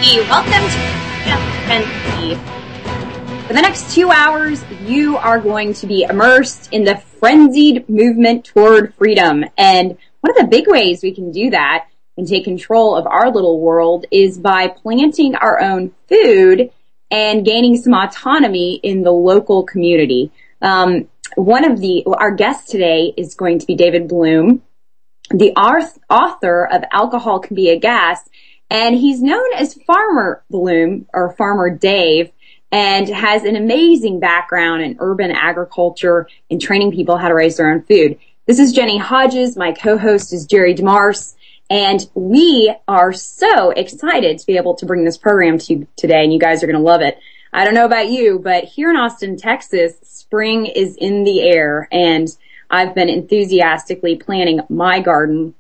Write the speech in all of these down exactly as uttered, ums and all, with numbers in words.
everybody. Welcome to Frenzy. For the next two hours, you are going to be immersed in the frenzied movement toward freedom. And one of the big ways we can do that and take control of our little world is by planting our own food and gaining some autonomy in the local community. Um, one of the, our guest today is going to be David Bloom, the author of Alcohol Can Be a Gas, and he's known as Farmer Bloom, or Farmer Dave, and has an amazing background in urban agriculture and training people how to raise their own food. This is Jenny Hodges. My co-host is Jerry DeMars, and we are so excited to be able to bring this program to you today, and you guys are going to love it. I don't know about you, but here in Austin, Texas, spring is in the air, and I've been enthusiastically planting my garden.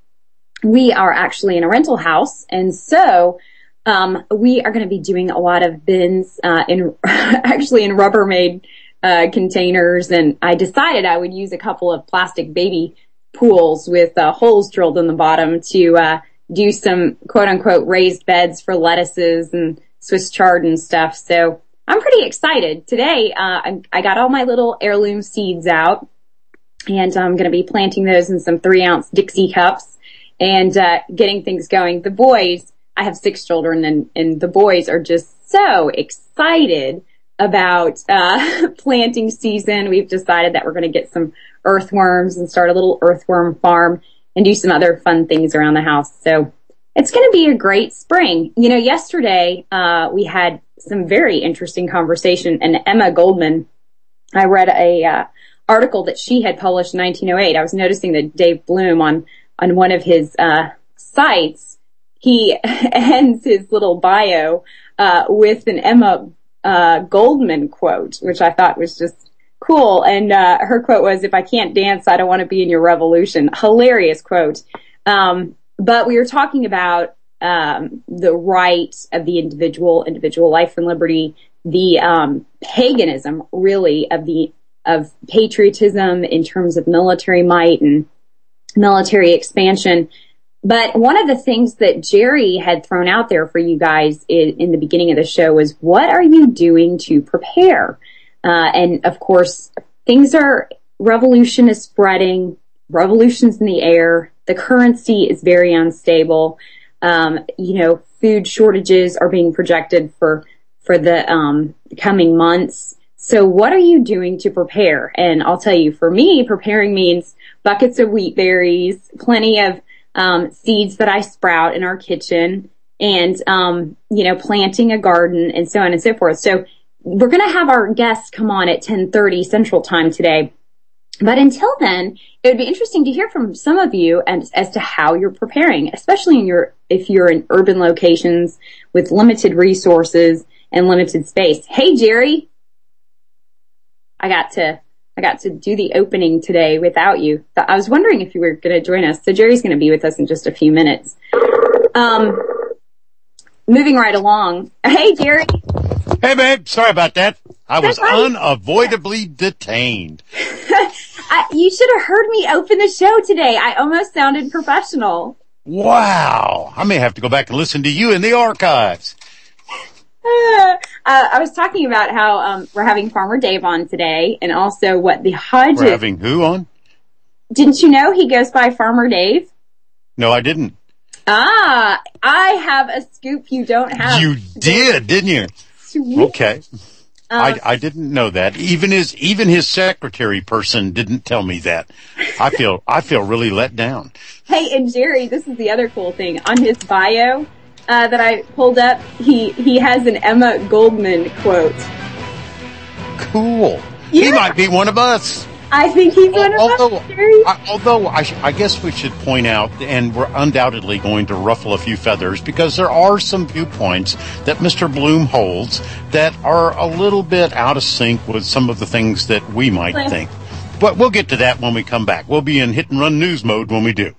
We are actually in a rental house, and so um we are going to be doing a lot of bins uh in actually in Rubbermaid uh containers, and I decided I would use a couple of plastic baby pools with uh, holes drilled in the bottom to uh do some quote-unquote raised beds for lettuces and Swiss chard and stuff. So I'm pretty excited. Today uh I, I got all my little heirloom seeds out, and I'm going to be planting those in some three-ounce Dixie cups and uh getting things going. The boys, I have six children, and, and the boys are just so excited about uh planting season. We've decided that we're going to get some earthworms and start a little earthworm farm and do some other fun things around the house. So it's going to be a great spring. You know, yesterday uh we had some very interesting conversation, and Emma Goldman, I read a uh article that she had published in nineteen oh eight. I was noticing that Dave Bloom on on one of his uh sites, he ends his little bio uh with an Emma uh Goldman quote, which I thought was just cool. And uh her quote was, "If I can't dance, I don't want to be in your revolution." Hilarious quote. Um but we were talking about um the right of the individual, individual life and liberty, the um paganism really of the of patriotism in terms of military might and military expansion. But one of the things that Jerry had thrown out there for you guys in, in the beginning of the show was, what are you doing to prepare? Uh, and of course, things are, revolution is spreading, revolution's in the air, the currency is very unstable, um, you know, food shortages are being projected for, for the, um, coming months. So what are you doing to prepare? And I'll tell you, for me, preparing means buckets of wheat berries, plenty of um seeds that I sprout in our kitchen, and um you know, planting a garden, and so on and so forth. So we're going to have our guests come on at ten thirty Central Time today. But until then, it would be interesting to hear from some of you and as to how you're preparing, especially in your if you're in urban locations with limited resources and limited space. Hey, Jerry. I got to I got to do the opening today without you. I was wondering if you were going to join us. So Jerry's going to be with us in just a few minutes. Um, moving right along. Hey, Jerry. Hey, babe. Sorry about that. I was unavoidably detained. I, you should have heard me open the show today. I almost sounded professional. Wow. I may have to go back and listen to you in the archives. Uh, I was talking about how um, we're having Farmer Dave on today, and also what the Hodges... We're having who on? Didn't you know he goes by Farmer Dave? No, I didn't. Ah, I have a scoop you don't have. You did, didn't you? Sweet. Okay. Um, I, I didn't know that. Even his even his secretary person didn't tell me that. I feel I feel really let down. Hey, and Jerry, this is the other cool thing. On his bio... Uh, that I pulled up, he, he has an Emma Goldman quote. Cool. Yeah. He might be one of us. I think he's one although, of us, Jerry. I, although I, sh- I guess we should point out, and we're undoubtedly going to ruffle a few feathers, because there are some viewpoints that Mister Bloom holds that are a little bit out of sync with some of the things that we might Well, think. But we'll get to that when we come back. We'll be in hit and run news mode when we do.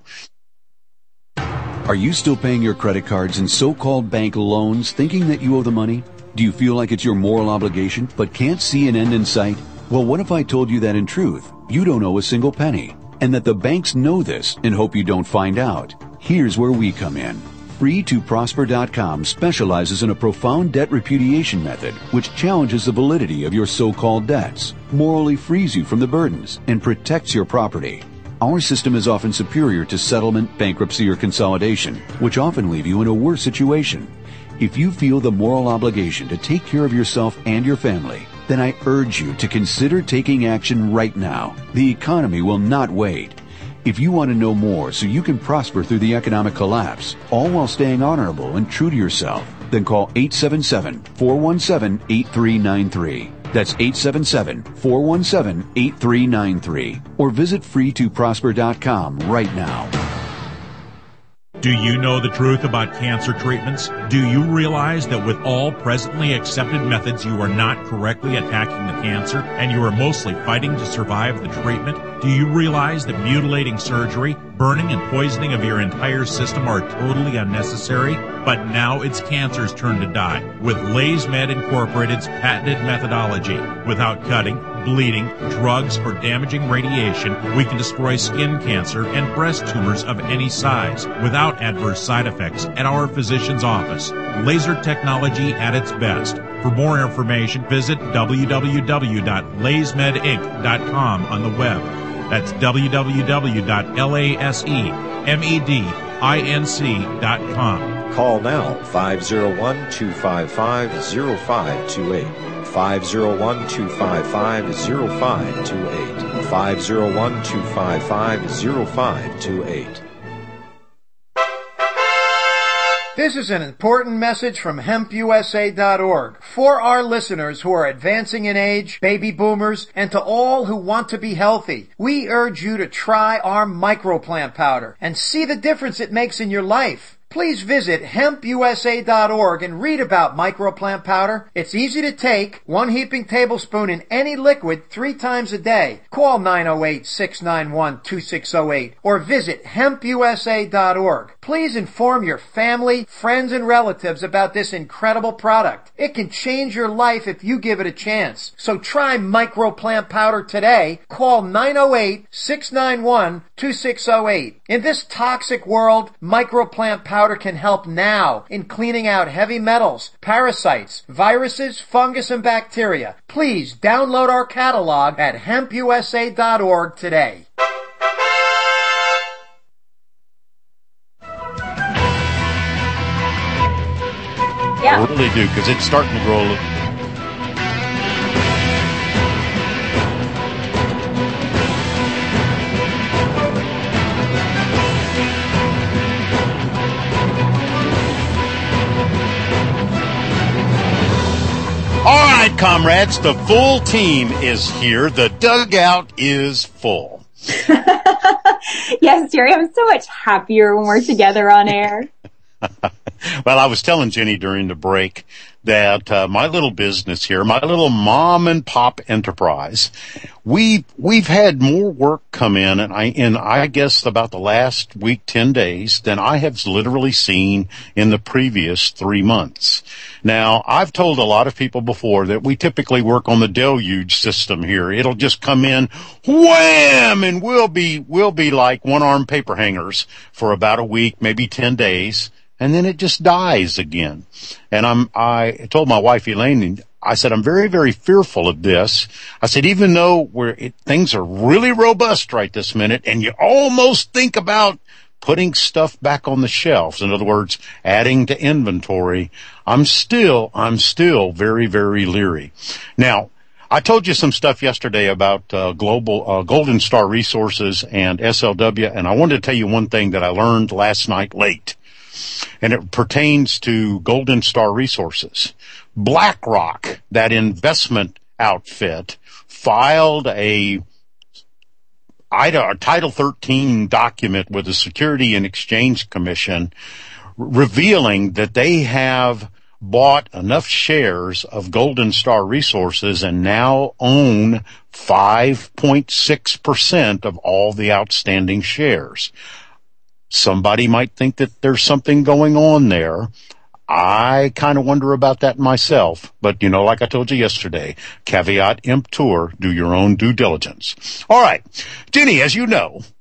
Are you still paying your credit cards and so-called bank loans thinking that you owe the money? Do you feel like it's your moral obligation but can't see an end in sight? Well, what if I told you that in truth, you don't owe a single penny, and that the banks know this and hope you don't find out? Here's where we come in. free to prosper dot com specializes in a profound debt repudiation method which challenges the validity of your so-called debts, morally frees you from the burdens, and protects your property. Our system is often superior to settlement, bankruptcy, or consolidation, which often leave you in a worse situation. If you feel the moral obligation to take care of yourself and your family, then I urge you to consider taking action right now. The economy will not wait. If you want to know more so you can prosper through the economic collapse, all while staying honorable and true to yourself, then call eight seven seven, four one seven, eight three nine three. That's eight seven seven, four one seven, eight three nine three. Or visit free to prosper dot com right now. Do you know the truth about cancer treatments? Do you realize that with all presently accepted methods, you are not correctly attacking the cancer and you are mostly fighting to survive the treatment? Do you realize that mutilating surgery, burning and poisoning of your entire system are totally unnecessary? But now it's cancer's turn to die with LaysMed Incorporated's patented methodology. Without cutting, bleeding, drugs, or damaging radiation, we can destroy skin cancer and breast tumors of any size without adverse side effects at our physician's office. Laser technology at its best. For more information, visit w w w dot lays med inc dot com on the web. That's w w w dot lays med inc dot com. Call now, five oh one, two five five, oh five two eight. five oh one, two five five, oh five two eight. five oh one, two five five, oh five two eight. This is an important message from hemp U S A dot org for our listeners who are advancing in age, baby boomers, and to all who want to be healthy. We urge you to try our microplant powder and see the difference it makes in your life. Please visit hemp U S A dot org and read about microplant powder. It's easy to take, one heaping tablespoon in any liquid three times a day. Call nine oh eight, six nine one, two six oh eight or visit hemp U S A dot org. Please inform your family, friends, and relatives about this incredible product. It can change your life if you give it a chance. So try microplant powder today. Call nine oh eight, six nine one, two six oh eight. In this toxic world, microplant powder can help now in cleaning out heavy metals, parasites, viruses, fungus, and bacteria. Please download our catalog at hemp U S A dot org today. Yeah. I really do, because it's starting to grow a little. All right, comrades, the full team is here. The dugout is full. Yes, Jerry, I'm so much happier when we're together on air. Well, I was telling Jenny during the break that uh, my little business here, my little mom and pop enterprise, we we've had more work come in, and I in I guess about the last week, ten days, than I have literally seen in the previous three months. Now, I've told a lot of people before that we typically work on the deluge system here. It'll just come in, wham, and we'll be we'll be like one-armed paper hangers for about a week, maybe ten days. And then it just dies again. And I'm, I told my wife, Elaine, I said, I'm very, very fearful of this. I said, even though we're, it, things are really robust right this minute, and you almost think about putting stuff back on the shelves. In other words, adding to inventory. I'm still, I'm still very, very leery. Now, I told you some stuff yesterday about uh, global uh, Golden Star Resources and S L W, and I wanted to tell you one thing that I learned last night late. And it pertains to Golden Star Resources. BlackRock, that investment outfit, filed a, a Title thirteen document with the Security and Exchange Commission revealing that they have bought enough shares of Golden Star Resources and now own five point six percent of all the outstanding shares. Somebody might think that there's something going on there. I kind of wonder about that myself. But, you know, like I told you yesterday, caveat emptor, do your own due diligence. All right. Jenny, as you know,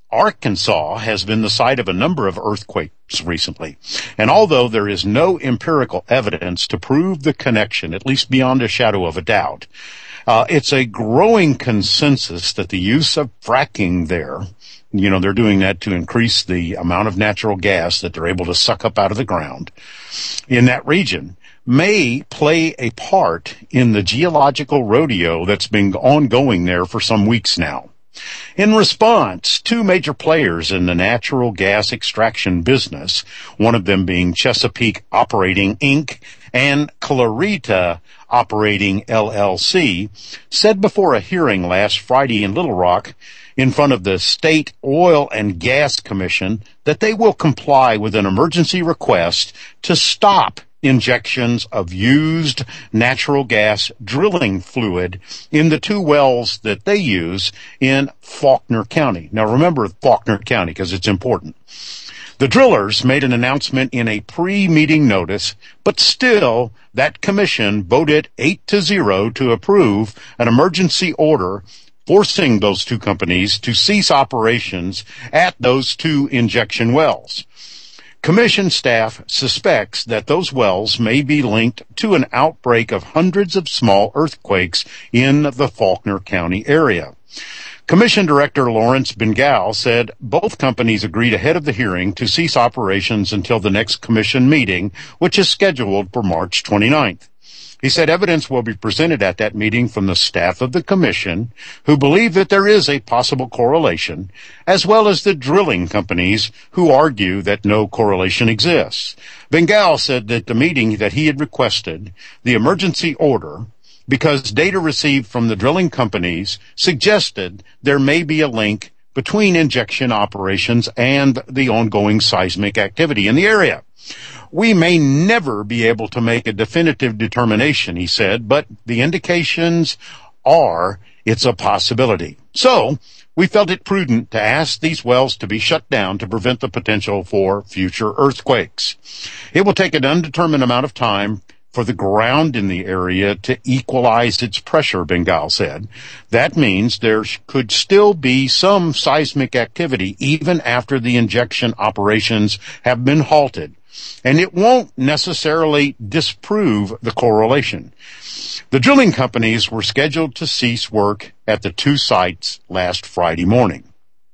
Arkansas has been the site of a number of earthquakes recently. And although there is no empirical evidence to prove the connection, at least beyond a shadow of a doubt, uh, it's a growing consensus that the use of fracking there, you know, they're doing that to increase the amount of natural gas that they're able to suck up out of the ground in that region, may play a part in the geological rodeo that's been ongoing there for some weeks now. In response, two major players in the natural gas extraction business, one of them being Chesapeake Operating Incorporated and Clarita Operating L L C, said before a hearing last Friday in Little Rock in front of the State Oil and Gas Commission that they will comply with an emergency request to stop injections of used natural gas drilling fluid in the two wells that they use in Faulkner County. Now remember Faulkner County because it's important. The drillers made an announcement in a pre-meeting notice, but still that commission voted eight to zero to approve an emergency order forcing those two companies to cease operations at those two injection wells. Commission staff suspects that those wells may be linked to an outbreak of hundreds of small earthquakes in the Faulkner County area. Commission Director Lawrence Bengal said both companies agreed ahead of the hearing to cease operations until the next commission meeting, which is scheduled for March twenty-ninth. He said evidence will be presented at that meeting from the staff of the commission, who believe that there is a possible correlation, as well as the drilling companies who argue that no correlation exists. Bengal said that the meeting that he had requested, the emergency order, because data received from the drilling companies suggested there may be a link between injection operations and the ongoing seismic activity in the area. We may never be able to make a definitive determination, he said, but the indications are it's a possibility. So we felt it prudent to ask these wells to be shut down to prevent the potential for future earthquakes. It will take an undetermined amount of time for the ground in the area to equalize its pressure, Bengal said. That means there could still be some seismic activity even after the injection operations have been halted. And it won't necessarily disprove the correlation. The drilling companies were scheduled to cease work at the two sites last Friday morning.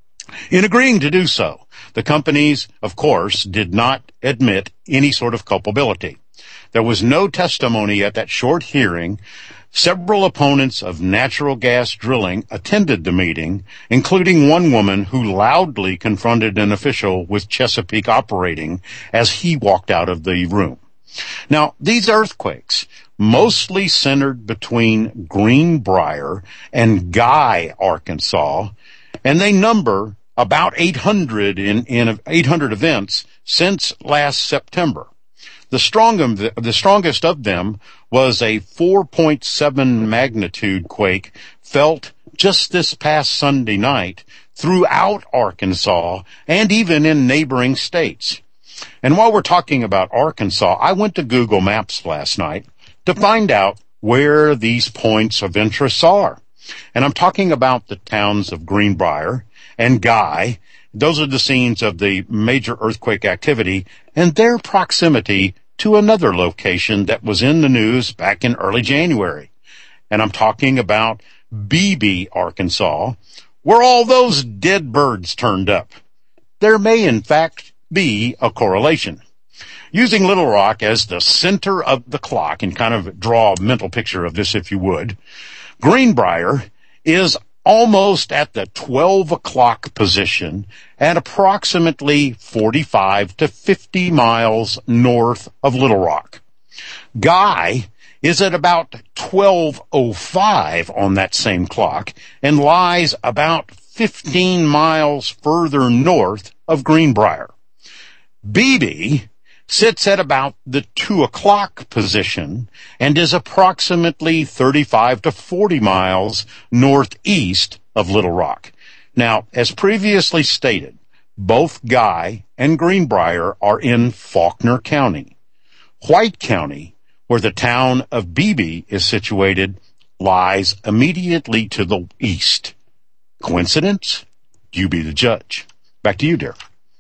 In agreeing to do so, the companies, of course, did not admit any sort of culpability. There was no testimony at that short hearing. Several opponents of natural gas drilling attended the meeting, including one woman who loudly confronted an official with Chesapeake Operating as he walked out of the room. Now, these earthquakes mostly centered between Greenbrier and Guy, Arkansas, and they number about eight hundred in, in eight hundred events since last September. The, strong of the, the strongest of them was a four point seven magnitude quake felt just this past Sunday night throughout Arkansas and even in neighboring states. And while we're talking about Arkansas, I went to Google Maps last night to find out where these points of interest are. And I'm talking about the towns of Greenbrier and Guy. Those are the scenes of the major earthquake activity and their proximity to another location that was in the news back in early January. And I'm talking about Beebe, Arkansas, where all those dead birds turned up. There may, in fact, be a correlation. Using Little Rock as the center of the clock, and kind of draw a mental picture of this if you would, Greenbrier is almost at the twelve o'clock position at approximately forty-five to fifty miles north of Little Rock. Guy is at about twelve oh five on that same clock and lies about fifteen miles further north of Greenbrier. Beebe sits at about the two o'clock position and is approximately thirty-five to forty miles northeast of Little Rock. Now, as previously stated, both Guy and Greenbrier are in Faulkner County. White County, where the town of Beebe is situated, lies immediately to the east. Coincidence? You be the judge. Back to you, dear.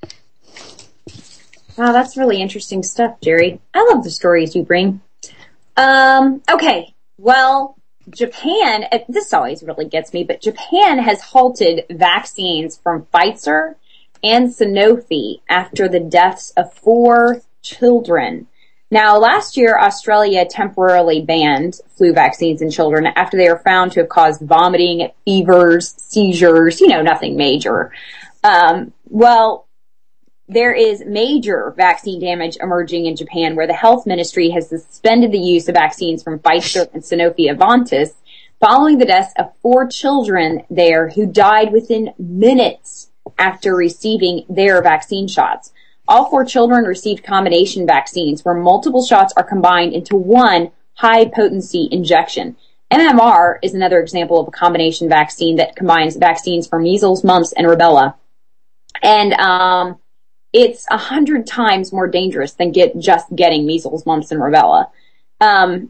Wow, that's really interesting stuff, Jerry. I love the stories you bring. Um, okay, well, Japan, this always really gets me, but Japan has halted vaccines from Pfizer and Sanofi after the deaths of four children. Now, last year, Australia temporarily banned flu vaccines in children after they were found to have caused vomiting, fevers, seizures, you know, nothing major. Um, well, there is major vaccine damage emerging in Japan, where the health ministry has suspended the use of vaccines from Pfizer and Sanofi Aventis following the deaths of four children there who died within minutes after receiving their vaccine shots. All four children received combination vaccines where multiple shots are combined into one high-potency injection. M M R is another example of a combination vaccine that combines vaccines for measles, mumps, and rubella. And um it's a hundred times more dangerous than get just getting measles, mumps, and rubella. Um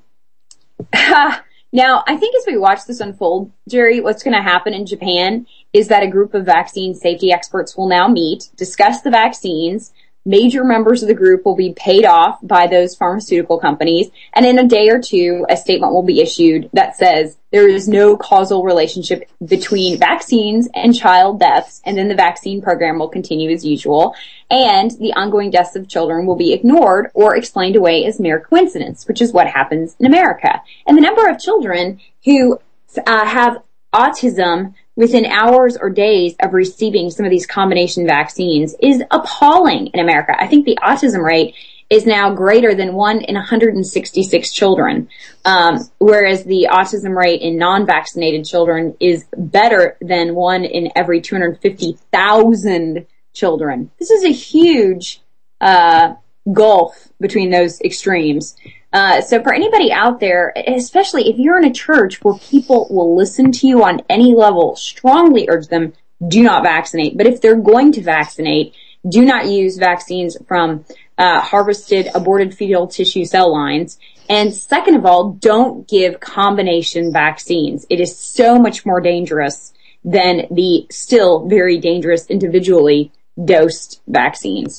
Now, I think as we watch this unfold, Jerry, what's going to happen in Japan is that a group of vaccine safety experts will now meet, discuss the vaccines. Major members of the group will be paid off by those pharmaceutical companies. And in a day or two, a statement will be issued that says there is no causal relationship between vaccines and child deaths. And then the vaccine program will continue as usual. And the ongoing deaths of children will be ignored or explained away as mere coincidence, which is what happens in America. And the number of children who uh, have autism within hours or days of receiving some of these combination vaccines is appalling in America. I think the autism rate is now greater than one in one hundred sixty-six children, um, whereas the autism rate in non-vaccinated children is better than one in every two hundred fifty thousand children. This is a huge uh gulf between those extremes. Uh, so for anybody out there, especially if you're in a church where people will listen to you on any level, strongly urge them, do not vaccinate. But if they're going to vaccinate, do not use vaccines from uh, harvested aborted fetal tissue cell lines. And second of all, don't give combination vaccines. It is so much more dangerous than the still very dangerous individually dosed vaccines.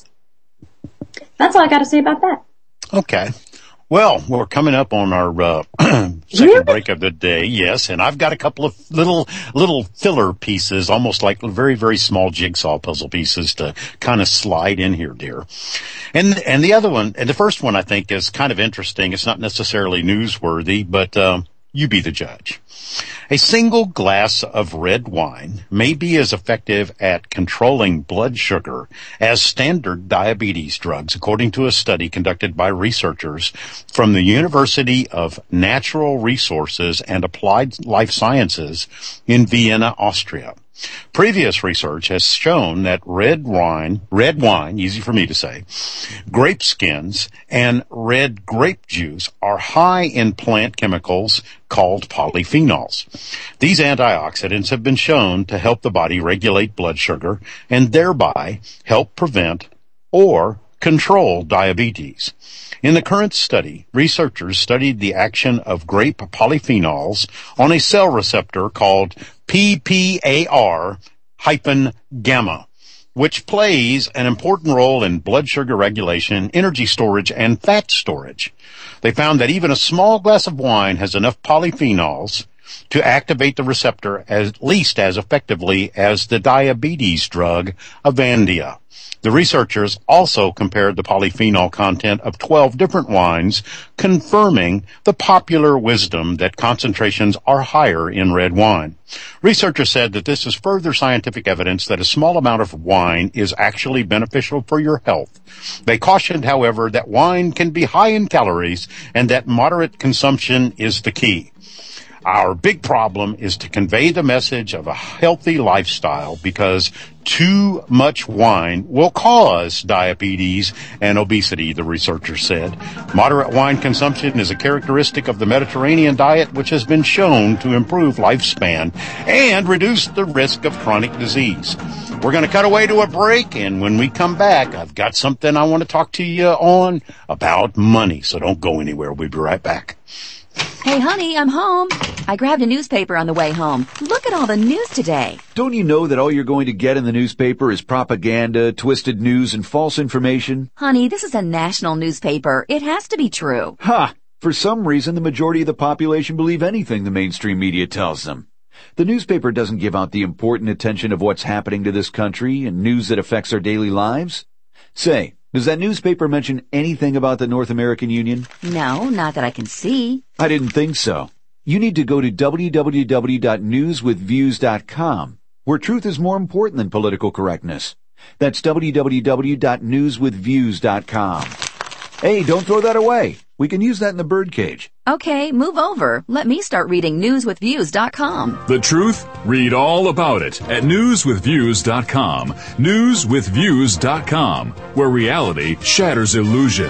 That's all I got to say about that. Okay. Well, we're coming up on our uh, second break of the day, yes, and I've got a couple of little little filler pieces, almost like very, very small jigsaw puzzle pieces to kind of slide in here, dear. And and the other one, and the first one I think is kind of interesting. It's not necessarily newsworthy, but uh, you be the judge. A single glass of red wine may be as effective at controlling blood sugar as standard diabetes drugs, according to a study conducted by researchers from the University of Natural Resources and Applied Life Sciences in Vienna, Austria. Previous research has shown that red wine, red wine, easy for me to say, grape skins, and red grape juice are high in plant chemicals called polyphenols. These antioxidants have been shown to help the body regulate blood sugar and thereby help prevent or control diabetes. In the current study, researchers studied the action of grape polyphenols on a cell receptor called P P A R gamma, which plays an important role in blood sugar regulation, energy storage, and fat storage. They found that even a small glass of wine has enough polyphenols to activate the receptor at least as effectively as the diabetes drug Avandia. The researchers also compared the polyphenol content of twelve different wines, confirming the popular wisdom that concentrations are higher in red wine. Researchers said that this is further scientific evidence that a small amount of wine is actually beneficial for your health. They cautioned, however, that wine can be high in calories and that moderate consumption is the key. Our big problem is to convey the message of a healthy lifestyle because too much wine will cause diabetes and obesity, the researchers said. Moderate wine consumption is a characteristic of the Mediterranean diet, which has been shown to improve lifespan and reduce the risk of chronic disease. We're going to cut away to a break, and when we come back, I've got something I want to talk to you on about money, so don't go anywhere. We'll be right back. Hey, honey, I'm home. I grabbed a newspaper on the way home. Look at all the news today. Don't you know that all you're going to get in the newspaper is propaganda, twisted news, and false information? Honey, this is a national newspaper. It has to be true. Ha! For some reason, the majority of the population believe anything the mainstream media tells them. The newspaper doesn't give out the important attention of what's happening to this country and news that affects our daily lives. Say, does that newspaper mention anything about the North American Union? No, not that I can see. I didn't think so. You need to go to w w w dot news with views dot com, where truth is more important than political correctness. That's w w w dot news with views dot com. Hey, don't throw that away. We can use that in the birdcage. Okay, move over. Let me start reading news with views dot com. The truth? Read all about it at news with views dot com. news with views dot com, where reality shatters illusion.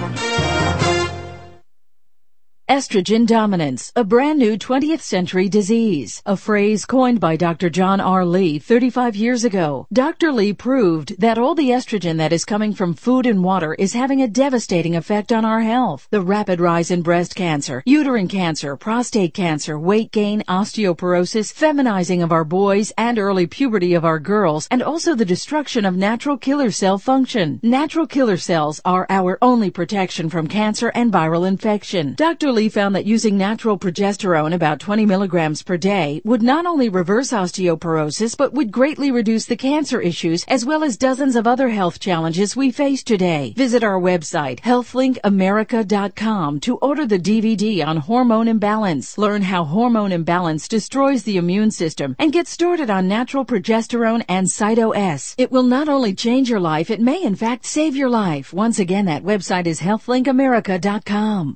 Estrogen dominance, a brand new twentieth century disease, a phrase coined by Doctor John R. Lee thirty-five years ago. Doctor Lee proved that all the estrogen that is coming from food and water is having a devastating effect on our health. The rapid rise in breast cancer, uterine cancer, prostate cancer, weight gain, osteoporosis, feminizing of our boys, and early puberty of our girls, and also the destruction of natural killer cell function. Natural killer cells are our only protection from cancer and viral infection. Doctor Lee found that using natural progesterone, about twenty milligrams per day, would not only reverse osteoporosis, but would greatly reduce the cancer issues as well as dozens of other health challenges we face today. Visit our website, health link america dot com, to order the D V D on hormone imbalance. Learn how hormone imbalance destroys the immune system and get started on natural progesterone and Cyto-S. It will not only change your life, it may in fact save your life. Once again, that website is health link america dot com.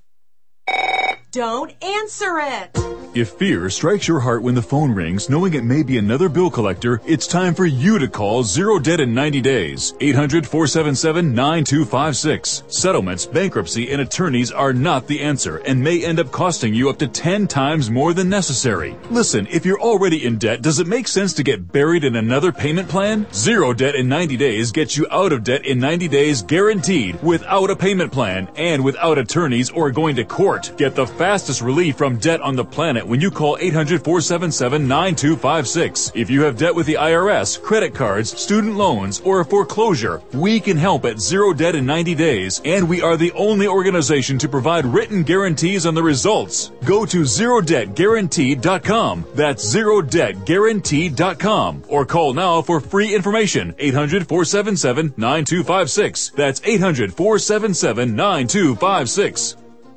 Don't answer it! If fear strikes your heart when the phone rings, knowing it may be another bill collector, it's time for you to call Zero Debt in ninety days. eight hundred, four seven seven, nine two five six. Settlements, bankruptcy, and attorneys are not the answer and may end up costing you up to ten times more than necessary. Listen, if you're already in debt, does it make sense to get buried in another payment plan? Zero Debt in ninety days gets you out of debt in ninety days guaranteed, without a payment plan and without attorneys or going to court. Get the fastest relief from debt on the planet when you call eight hundred, four seven seven, nine two five six. If you have debt with the I R S, credit cards, student loans, or a foreclosure, we can help at Zero Debt in ninety days, and we are the only organization to provide written guarantees on the results. Go to zero debt guaranteed dot com. That's zero debt guaranteed dot com. Or call now for free information. eight hundred, four seven seven, nine two five six. That's eight hundred, four seven seven, nine two five six.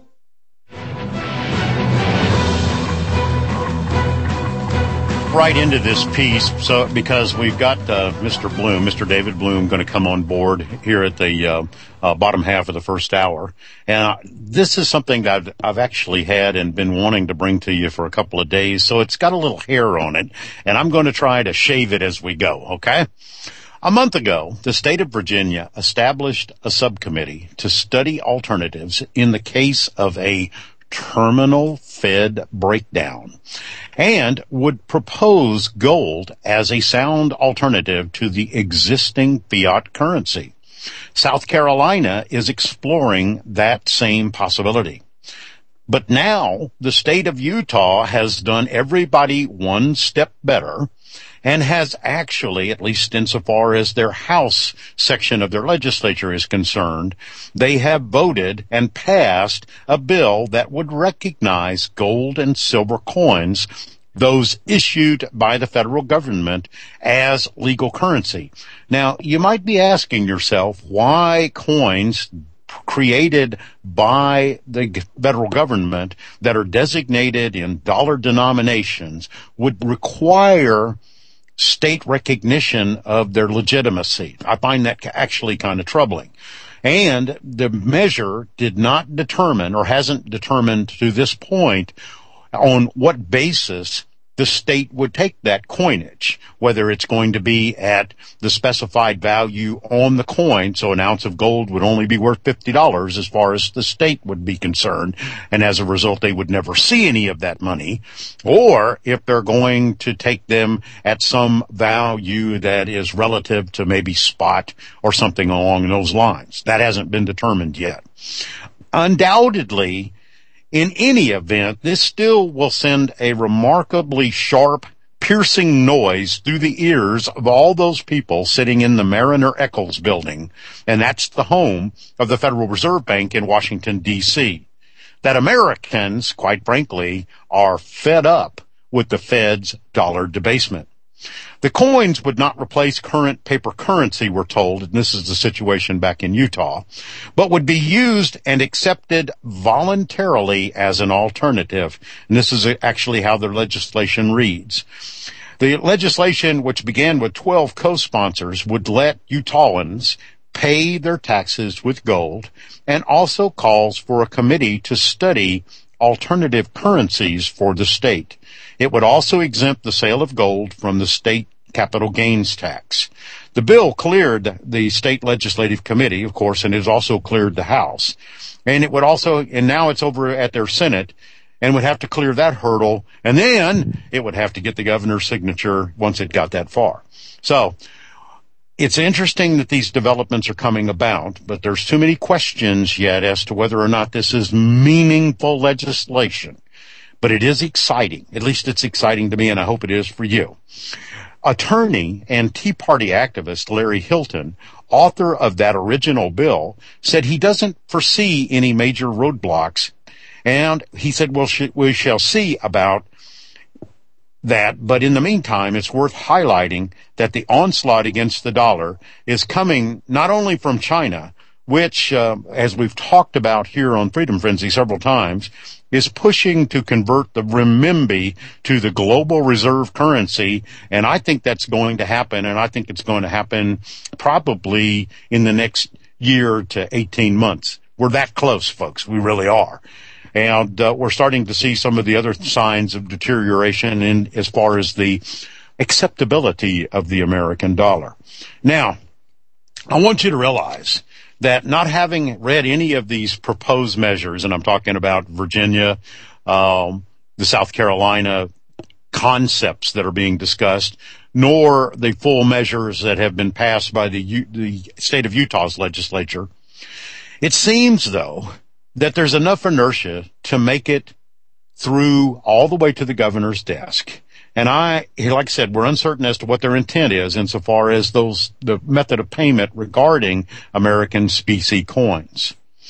Right into this piece, so because we've got uh, Mister Bloom, Mister David Bloom, going to come on board here at the uh, uh, bottom half of the first hour, and uh, this is something that I've, I've actually had and been wanting to bring to you for a couple of days. So it's got a little hair on it, and I'm going to try to shave it as we go. Okay. A month ago, the state of Virginia established a subcommittee to study alternatives in the case of a terminal Fed breakdown, and would propose gold as a sound alternative to the existing fiat currency. South Carolina is exploring that same possibility. But now the state of Utah has done everybody one step better and has actually, at least insofar as their House section of their legislature is concerned, they have voted and passed a bill that would recognize gold and silver coins, those issued by the federal government, as legal currency. Now, you might be asking yourself why coins created by the federal government that are designated in dollar denominations would require state recognition of their legitimacy. I find that actually kind of troubling. And the measure did not determine, or hasn't determined to this point, on what basis the state would take that coinage, whether it's going to be at the specified value on the coin, so an ounce of gold would only be worth fifty dollars as far as the state would be concerned, and as a result they would never see any of that money, or if they're going to take them at some value that is relative to maybe spot or something along those lines. That hasn't been determined yet. Undoubtedly, in any event, this still will send a remarkably sharp, piercing noise through the ears of all those people sitting in the Mariner Eccles building, and that's the home of the Federal Reserve Bank in Washington, D C, that Americans, quite frankly, are fed up with the Fed's dollar debasement. The coins would not replace current paper currency, we're told, and this is the situation back in Utah, but would be used and accepted voluntarily as an alternative. And this is actually how the legislation reads. The legislation, which began with twelve co-sponsors, would let Utahns pay their taxes with gold and also calls for a committee to study alternative currencies for the state. It would also exempt the sale of gold from the state capital gains tax. The bill cleared the state legislative committee, of course, and has also cleared the House. And it would also, and now it's over at their Senate, and would have to clear that hurdle, and then it would have to get the governor's signature once it got that far. So, it's interesting that these developments are coming about, but there's too many questions yet as to whether or not this is meaningful legislation. But it is exciting. At least it's exciting to me, and I hope it is for you. Attorney and Tea Party activist Larry Hilton, author of that original bill, said he doesn't foresee any major roadblocks, and he said, well, sh- we shall see about that, but in the meantime, it's worth highlighting that the onslaught against the dollar is coming not only from China, which, uh, as we've talked about here on Freedom Frenzy several times, is pushing to convert the renminbi to the global reserve currency, and I think that's going to happen, and I think it's going to happen probably in the next year to eighteen months. We're that close, folks. We really are. And uh, we're starting to see some of the other signs of deterioration in as far as the acceptability of the American dollar. Now, I want you to realize that not having read any of these proposed measures, and I'm talking about Virginia, um, the South Carolina concepts that are being discussed, nor the full measures that have been passed by the, U- the state of Utah's legislature, it seems, though, that there's enough inertia to make it through all the way to the governor's desk. And I, like I said, we're uncertain as to what their intent is insofar as those, the method of payment regarding American specie coins.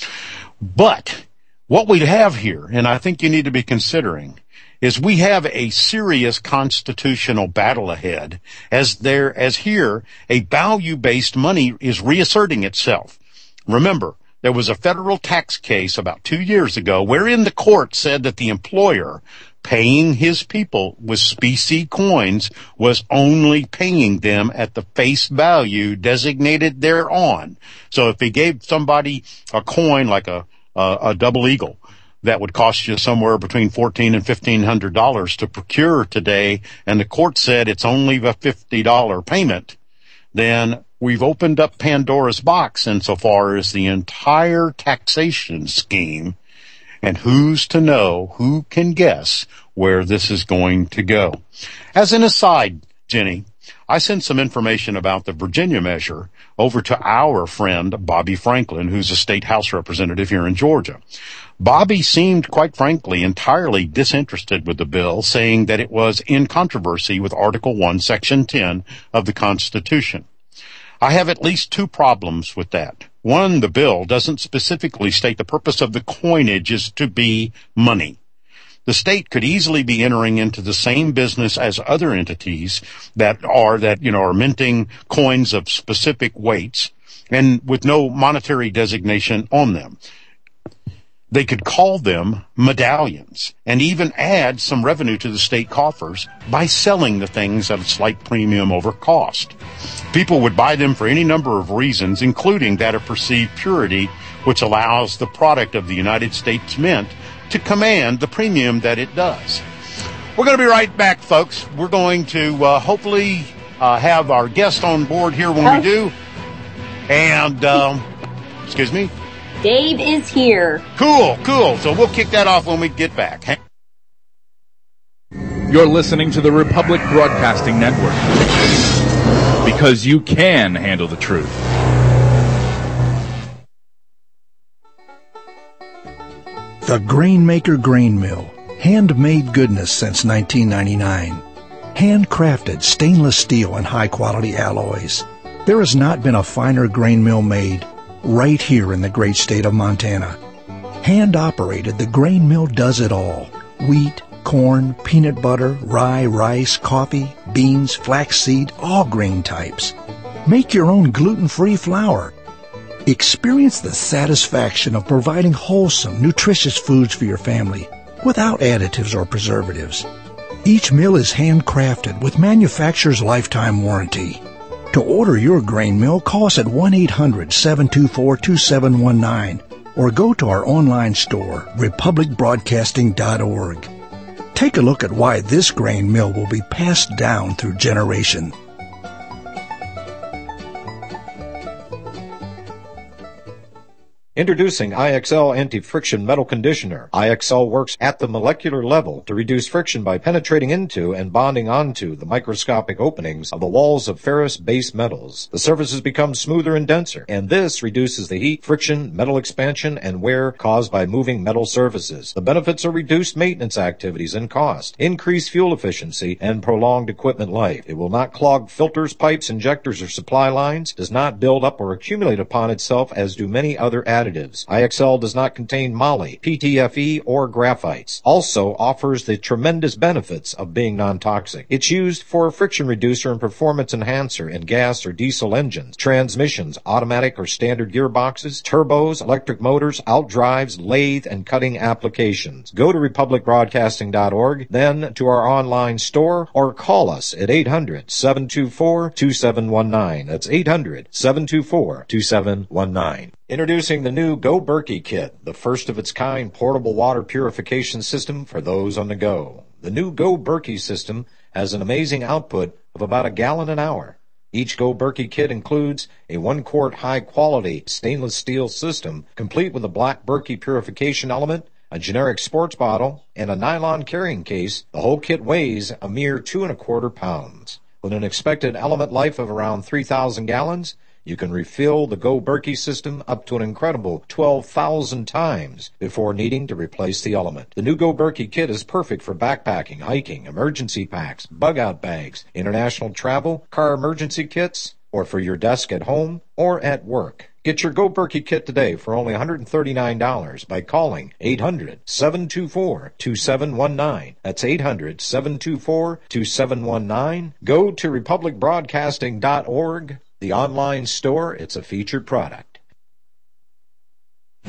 But what we have here, and I think you need to be considering, is we have a serious constitutional battle ahead as there, as here, a value-based money is reasserting itself. Remember, there was a federal tax case about two years ago wherein the court said that the employer paying his people with specie coins was only paying them at the face value designated thereon. So if he gave somebody a coin like a, a, a double eagle that would cost you somewhere between fourteen and fifteen hundred dollars to procure today, and the court said it's only a fifty dollar payment, then we've opened up Pandora's box insofar as the entire taxation scheme, and who's to know, who can guess where this is going to go. As an aside, Jenny, I sent some information about the Virginia measure over to our friend Bobby Franklin, who's a state House representative here in Georgia. Bobby seemed, quite frankly, entirely disinterested with the bill, saying that it was in controversy with Article one, Section ten of the Constitution. I have at least two problems with that. One, the bill doesn't specifically state the purpose of the coinage is to be money. The state could easily be entering into the same business as other entities that are, that, you know, are minting coins of specific weights and with no monetary designation on them. They could call them medallions and even add some revenue to the state coffers by selling the things at a slight premium over cost. People would buy them for any number of reasons, including that of perceived purity, which allows the product of the United States Mint to command the premium that it does. We're going to be right back, folks. We're going to uh, hopefully uh, have our guest on board here when we do. And, um, excuse me? Dave is here. Cool, cool. So we'll kick that off when we get back. You're listening to the Republic Broadcasting Network. Because you can handle the truth. The Grainmaker Grain Mill. Handmade goodness since nineteen ninety-nine. Handcrafted stainless steel and high-quality alloys. There has not been a finer grain mill made right here in the great state of Montana. Hand-operated, the grain mill does it all. Wheat, corn, peanut butter, rye, rice, coffee, beans, flaxseed, all grain types. Make your own gluten-free flour. Experience the satisfaction of providing wholesome, nutritious foods for your family without additives or preservatives. Each mill is handcrafted with manufacturer's lifetime warranty. To order your grain mill, call us at one eight hundred, seven two four, two seven one nine or go to our online store, republic broadcasting dot org. Take a look at why this grain mill will be passed down through generation. Introducing I X L Anti-Friction Metal Conditioner. I X L works at the molecular level to reduce friction by penetrating into and bonding onto the microscopic openings of the walls of ferrous-based metals. The surfaces become smoother and denser, and this reduces the heat, friction, metal expansion, and wear caused by moving metal surfaces. The benefits are reduced maintenance activities and cost, increased fuel efficiency, and prolonged equipment life. It will not clog filters, pipes, injectors, or supply lines, does not build up or accumulate upon itself as do many other additives. I X L does not contain moly, P T F E, or graphites. Also offers the tremendous benefits of being non-toxic. It's used for a friction reducer and performance enhancer in gas or diesel engines, transmissions, automatic or standard gearboxes, turbos, electric motors, outdrives, lathe, and cutting applications. Go to republic broadcasting dot org, then to our online store, or call us at eight hundred, seven two four, two seven one nine. That's eight hundred, seven two four, two seven one nine. Introducing the new Go Berkey Kit, the first of its kind portable water purification system for those on the go. The new Go Berkey system has an amazing output of about a gallon an hour. Each Go Berkey kit includes a one-quart high-quality stainless steel system, complete with a black Berkey purification element, a generic sports bottle, and a nylon carrying case. The whole kit weighs a mere two and a quarter pounds. With an expected element life of around three thousand gallons, you can refill the Go Berkey system up to an incredible twelve thousand times before needing to replace the element. The new Go Berkey kit is perfect for backpacking, hiking, emergency packs, bug-out bags, international travel, car emergency kits, or for your desk at home or at work. Get your Go Berkey kit today for only one hundred thirty-nine dollars by calling eight hundred, seven two four, two seven one nine. That's eight hundred, seven two four, two seven one nine. Go to republic broadcasting dot org. The online store, it's a featured product. All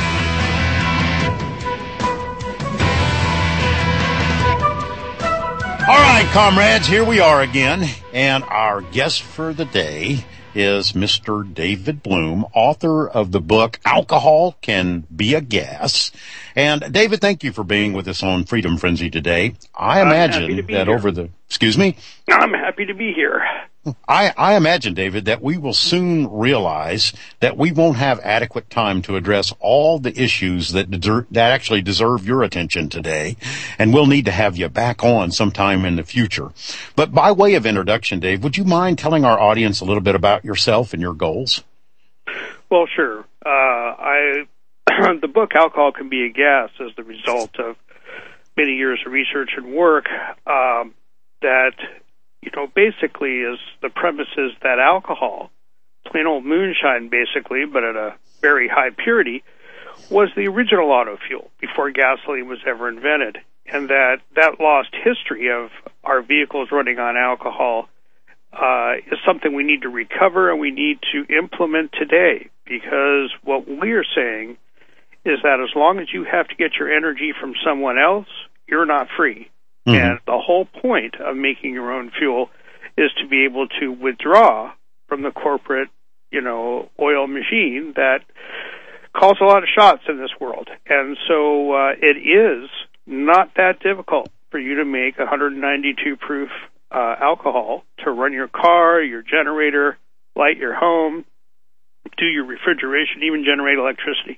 right, comrades, here we are again, and our guest for the day is Mister David Bloom, author of the book Alcohol Can Be a Gas. And David, thank you for being with us on Freedom Frenzy today. I imagine that here. over the, excuse me? I'm happy to be here. I, I imagine, David, that we will soon realize that we won't have adequate time to address all the issues that deserve, that actually deserve your attention today, and we'll need to have you back on sometime in the future. But by way of introduction, Dave, would you mind telling our audience a little bit about yourself and your goals? Well, sure. Uh, I the book Alcohol Can Be a Gas is the result of many years of research and work um, that you know, basically is the premise is that alcohol, plain old moonshine basically, but at a very high purity, was the original auto fuel before gasoline was ever invented. And that that lost history of our vehicles running on alcohol uh, is something we need to recover and we need to implement today, because what we're saying is that as long as you have to get your energy from someone else, you're not free. Mm-hmm. And the whole point of making your own fuel is to be able to withdraw from the corporate, you know, oil machine that calls a lot of shots in this world. And so uh, it is not that difficult for you to make one ninety-two proof uh, alcohol to run your car, your generator, light your home, do your refrigeration, even generate electricity.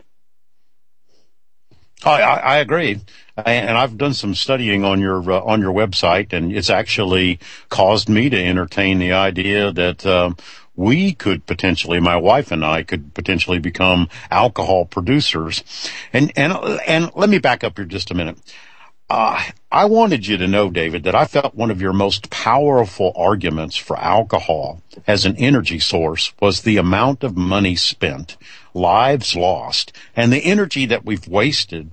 I, I agree, and I've done some studying on your uh, on your website, and it's actually caused me to entertain the idea that um, we could potentially, my wife and I could potentially become alcohol producers. And, and, and let me back up here just a minute. Uh, I wanted you to know, David, that I felt one of your most powerful arguments for alcohol as an energy source was the amount of money spent, lives lost, and the energy that we've wasted.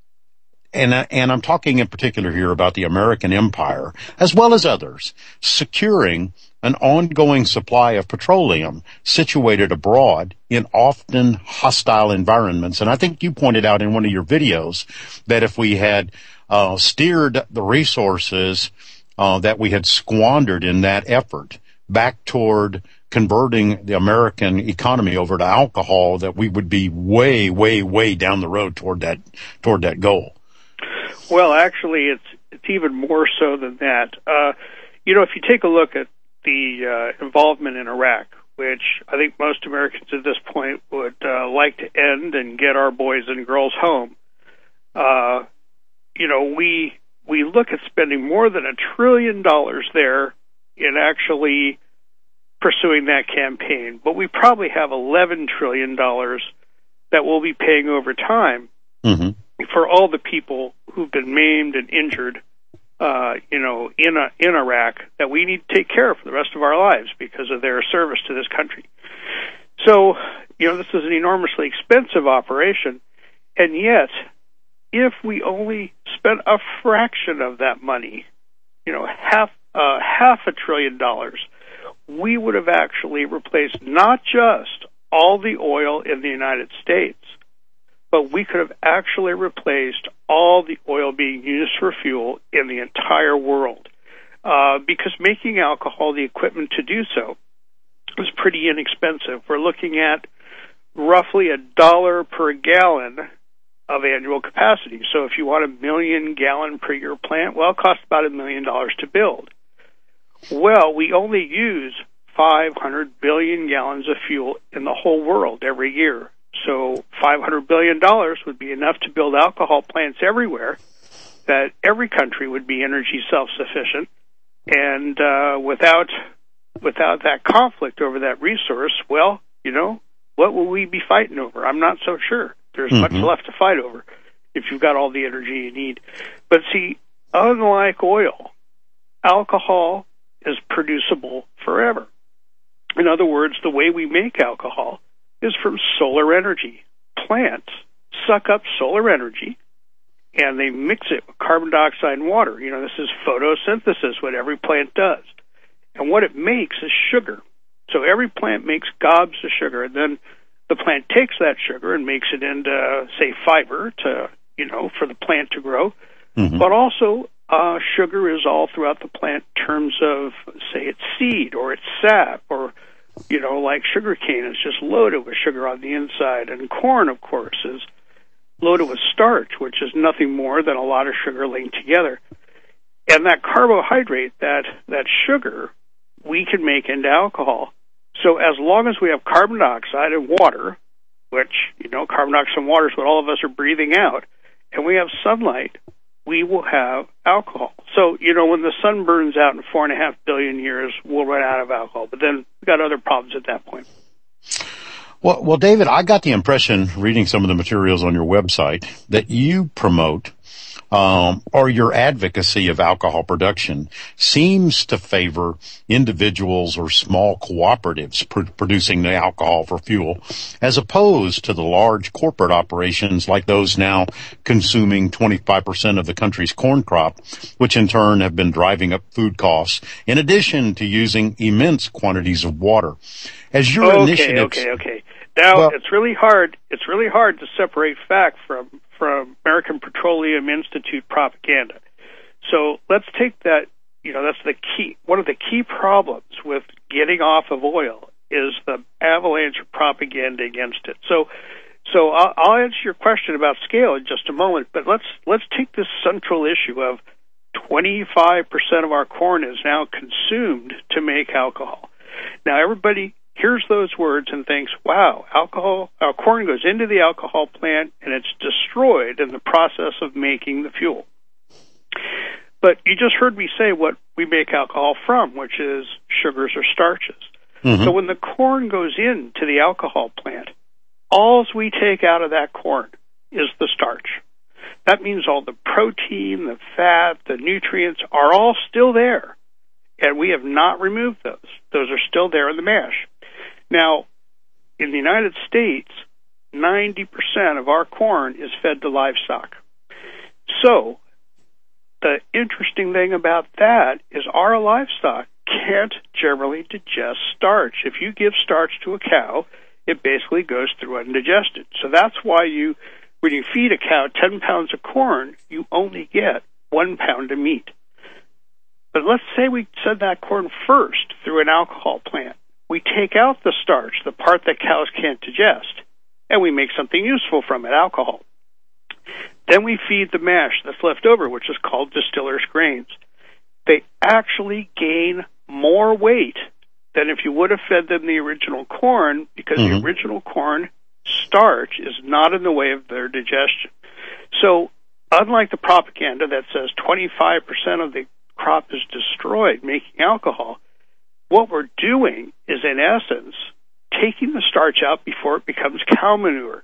And, and I'm talking in particular here about the American empire, as well as others, securing an ongoing supply of petroleum situated abroad in often hostile environments. And I think you pointed out in one of your videos that if we had uh, steered the resources uh, that we had squandered in that effort back toward converting the American economy over to alcohol, that we would be way, way, way down the road toward that toward that goal. Well, actually, it's it's even more so than that. Uh, you know, if you take a look at the uh, involvement in Iraq, which I think most Americans at this point would uh, like to end and get our boys and girls home, uh, you know, we we look at spending more than a trillion dollars there in actually pursuing that campaign, but we probably have eleven trillion dollars that we'll be paying over time. Mm-hmm. For all the people who've been maimed and injured, uh, you know, in a, in Iraq, that we need to take care of for the rest of our lives because of their service to this country. So, you know, this is an enormously expensive operation, and yet, if we only spent a fraction of that money, you know, half uh, half a trillion dollars, we would have actually replaced not just all the oil in the United States, but we could have actually replaced all the oil being used for fuel in the entire world. Uh, because making alcohol, the equipment to do so, is pretty inexpensive. We're looking at roughly a dollar per gallon of annual capacity. So if you want a million gallon per year plant, well, it costs about a million dollars to build. Well, we only use five hundred billion gallons of fuel in the whole world every year. So five hundred billion dollars would be enough to build alcohol plants everywhere, that every country would be energy self-sufficient. And uh, without without that conflict over that resource, well, you know, what will we be fighting over? I'm not so sure. There's mm-hmm. much left to fight over if you've got all the energy you need. But see, unlike oil, alcohol is producible forever. In other words, the way we make alcohol is from solar energy. Plants suck up solar energy, and they mix it with carbon dioxide and water. You know, this is photosynthesis, what every plant does. And what it makes is sugar. So every plant makes gobs of sugar, and then the plant takes that sugar and makes it into, say, fiber to, you know, for the plant to grow. Mm-hmm. But also, uh, sugar is all throughout the plant in terms of, say, its seed or its sap, or you know, like sugarcane is just loaded with sugar on the inside. And corn, of course, is loaded with starch, which is nothing more than a lot of sugar linked together. And that carbohydrate, that, that sugar, we can make into alcohol. So as long as we have carbon dioxide and water, which, you know, carbon dioxide and water is what all of us are breathing out, and we have sunlight, we will have alcohol. So, you know, when the sun burns out in four and a half billion years, we'll run out of alcohol. But then we've got other problems at that point. Well, well, David, I got the impression, reading some of the materials on your website, that you promote um, or your advocacy of alcohol production seems to favor individuals or small cooperatives pr- producing the alcohol for fuel, as opposed to the large corporate operations like those now consuming twenty-five percent of the country's corn crop, which in turn have been driving up food costs, in addition to using immense quantities of water. As your okay, initiatives... Okay, okay, okay. Now, well, it's really hard, it's really hard to separate fact from, from American Petroleum Institute propaganda. So let's take that, you know, that's the key, one of the key problems with getting off of oil is the avalanche of propaganda against it. So, so I'll, I'll answer your question about scale in just a moment, but let's, let's take this central issue of twenty-five percent of our corn is now consumed to make alcohol. Now, everybody hears those words and thinks, wow, alcohol, our corn goes into the alcohol plant and it's destroyed in the process of making the fuel. But you just heard me say what we make alcohol from, which is sugars or starches. Mm-hmm. So when the corn goes into the alcohol plant, all we take out of that corn is the starch. That means all the protein, the fat, the nutrients are all still there, and we have not removed those. Those are still there in the mash. Now, in the United States, ninety percent of our corn is fed to livestock. So, the interesting thing about that is our livestock can't generally digest starch. If you give starch to a cow, it basically goes through undigested. So that's why you, when you feed a cow ten pounds of corn, you only get one pound of meat. But let's say we send that corn first through an alcohol plant. We take out the starch, the part that cows can't digest, and we make something useful from it, alcohol. Then we feed the mash that's left over, which is called distiller's grains. They actually gain more weight than if you would have fed them the original corn, because mm-hmm. the original corn starch is not in the way of their digestion. So, unlike the propaganda that says twenty-five percent of the crop is destroyed making alcohol, what we're doing is, in essence, taking the starch out before it becomes cow manure.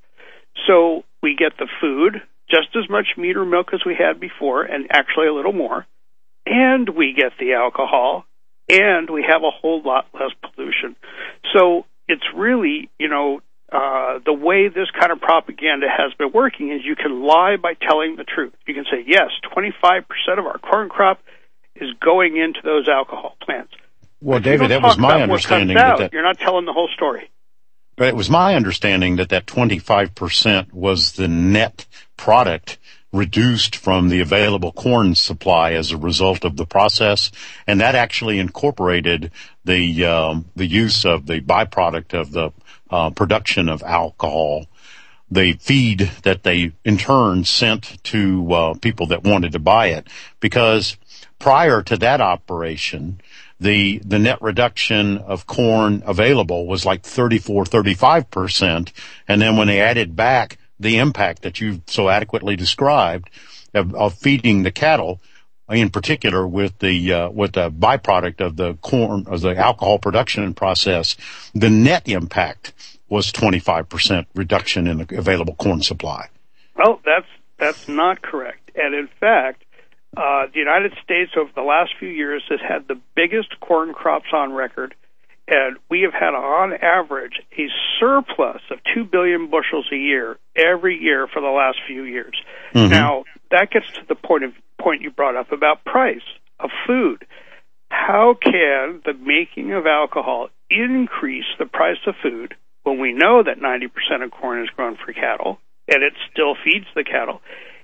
So we get the food, just as much meat or milk as we had before, and actually a little more, and we get the alcohol, and we have a whole lot less pollution. So it's really, you know, uh, the way this kind of propaganda has been working is you can lie by telling the truth. You can say, yes, twenty-five percent of our corn crop is going into those alcohol plants. Well, David, that was my understanding. Out, that, that you're not telling the whole story. But it was my understanding that that twenty-five percent was the net product reduced from the available corn supply as a result of the process, and that actually incorporated the um, the use of the byproduct of the uh, production of alcohol, the feed that they in turn sent to uh, people that wanted to buy it. Because prior to that operation, the the net reduction of corn available was like thirty-four, thirty-five percent, and then when they added back the impact that you so adequately described of, of feeding the cattle, in particular with the uh, with the byproduct of the corn, of the alcohol production process, the net impact was twenty-five percent reduction in the available corn supply. Well, that's that's not correct, and in fact, Uh, the United States over the last few years has had the biggest corn crops on record, and we have had on average a surplus of two billion bushels a year every year for the last few years. Mm-hmm. Now, that gets to the point of point you brought up about price of food. How can the making of alcohol increase the price of food when we know that ninety percent of corn is grown for cattle, and it still feeds the cattle?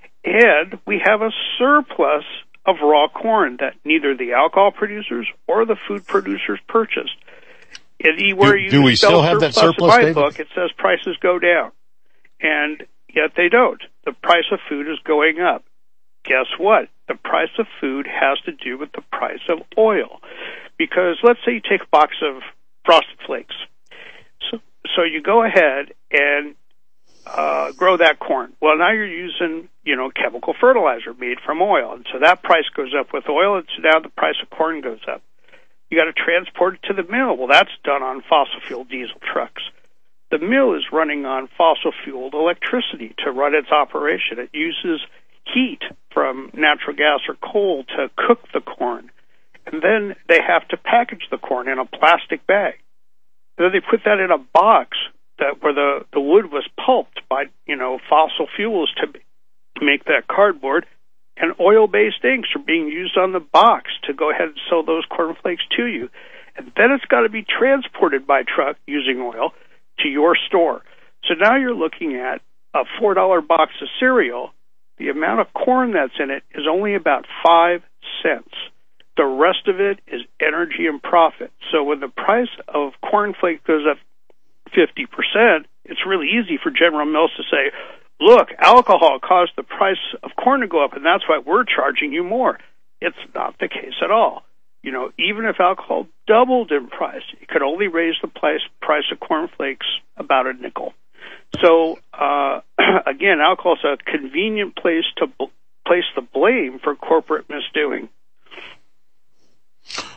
And we have a surplus of raw corn that neither the alcohol producers or the food producers purchased. Anywhere do, you do we still have that surplus, in my David? book, it says prices go down. And yet they don't. The price of food is going up. Guess what? The price of food has to do with the price of oil. Because let's say you take a box of Frosted Flakes. So, so you go ahead and Uh, grow that corn. Well, now you're using, you know, chemical fertilizer made from oil, and so that price goes up with oil, and so now the price of corn goes up. You got to transport it to the mill. Well, that's done on fossil fuel diesel trucks. The mill is running on fossil fueled electricity to run its operation. It uses heat from natural gas or coal to cook the corn, and then they have to package the corn in a plastic bag. And then they put that in a box that where the, the wood was pulped by, you know, fossil fuels to make that cardboard, and oil-based inks are being used on the box to go ahead and sell those cornflakes to you. And then it's got to be transported by truck using oil to your store. So now you're looking at a four dollar box of cereal. The amount of corn that's in it is only about five cents. The rest of it is energy and profit. So when the price of cornflake goes up fifty percent, it's really easy for General Mills to say, look, alcohol caused the price of corn to go up, and that's why we're charging you more. It's not the case at all. You know, even if alcohol doubled in price, it could only raise the price, price of cornflakes about a nickel. So, uh, again, alcohol is a convenient place to bl- place the blame for corporate misdoing.